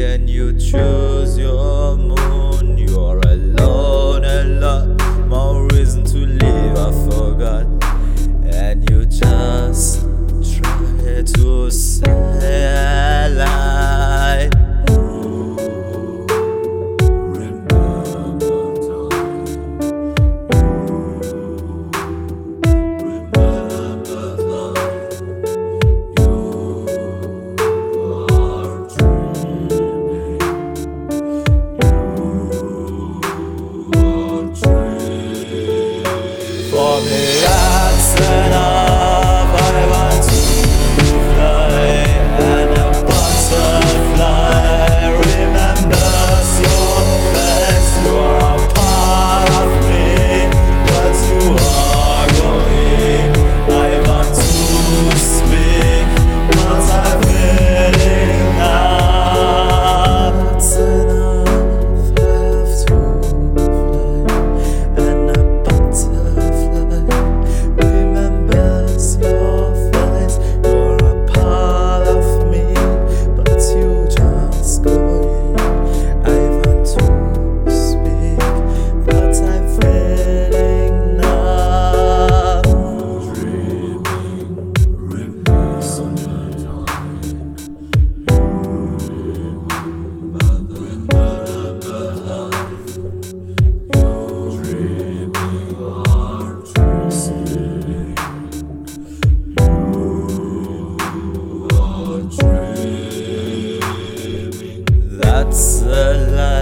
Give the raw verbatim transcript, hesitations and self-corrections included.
when you choose your moon. You're alone, a lot more reason to live, I forgot. And you just try to say lie. For me that's enough. I want to fly, and a butterfly remembers your face. You are a part of me, but you are going. I want to speak, but I'm feeling now. That's enough. Have to fly, and a that's a lie.